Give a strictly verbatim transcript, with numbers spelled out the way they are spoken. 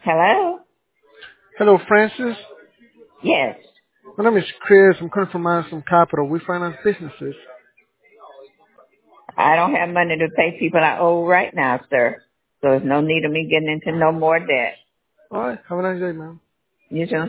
Hello? Hello, Francis. Yes. My name is Chris. I'm calling from Milestone Capital. We finance businesses. I don't have money to pay people I owe right now, sir. So there's no need of me getting into no more debt. All right. Have a nice day, ma'am. You too.